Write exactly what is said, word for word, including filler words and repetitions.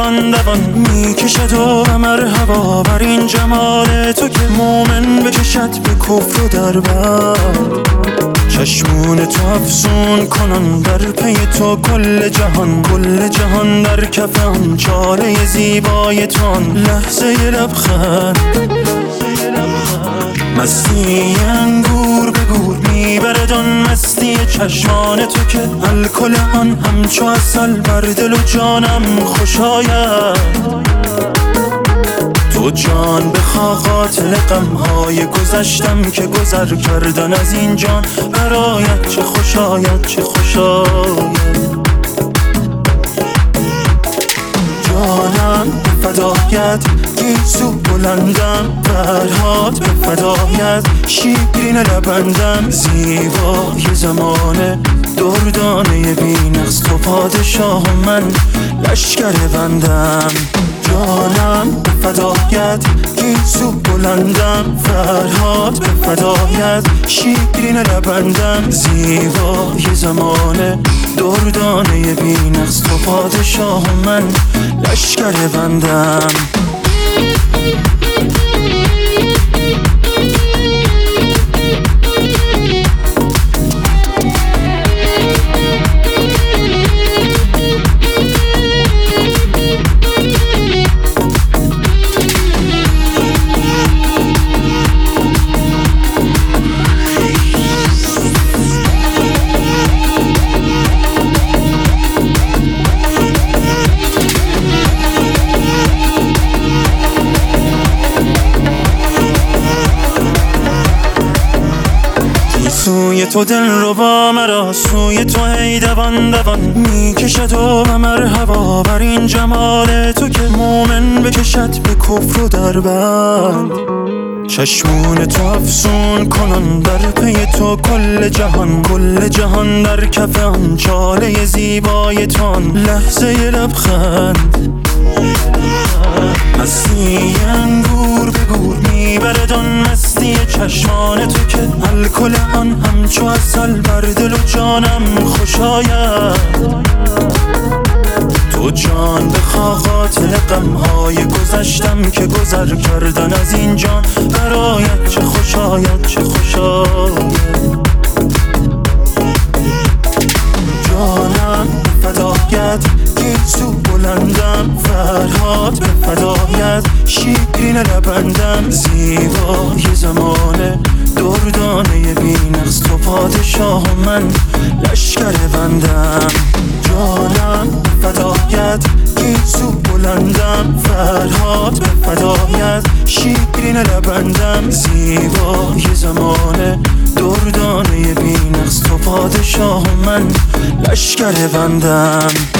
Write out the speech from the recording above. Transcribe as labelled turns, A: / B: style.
A: دوان دوان میکشد و مرحبا بر این جمال تو که مومن بکشد به کفر و در بر. چشمون تو افسون کنن در پی تو کل جهان، کل جهان در کف آن چاله زیبای تو، آن لحظه لبخند مستی انگور به گور میبرد آن مستی چشمان تو که الکل آن همچو عسل بر دل و جانم خوش آید. تو جان بخوا قاتل غمهای گذشتم که گذر کردن از این جان برایت چه خوش آید چه خوش آید. جانم به فدایت گیسو بلندم، برهات به فدایت شیرین لبندم، زیبای زمانه دردانه بی‌نقص تو پادشاه و من لشکر بندم. جانم به فدایت گیسو بلندم، فرهاد به فدایت شیرین لبندم، زیبای زمانه دردانه بی‌نقص تو پادشاه و من لشکر بندم. سوی تو دل رو با مرا، سوی تو هی دوان دوان میکشد و مرحبا بر این جمال تو که مومن بکشد به کفر و در بند. چشمون تو افسون کنن در پی تو کل جهان، کل جهان در کف آن چاله زیبای تو، آن لحظه لبخند مستی انگور به گور میبرد آن مستی چشمان تو که الکل آن همچو عسل بر دل و جانم خوش آید. تو جان بخوا قاتل غمهای گذشتم که گذر کردن از این جان برایت چه خوش آید چه خوش آید. جانم به فدایت گیسو بلندم، فرهاد به فدایت شیرین لبندم، زیبای زمانه دردانه بی‌نقص تو پادشاه و من لشکر بندم. جانم به فدایت گیسو بلندم، فرهاد به فدایت شیرین لبندم، زیبای زمانه دردانه بی‌نقص تو پادشاه و من لشکر بندم.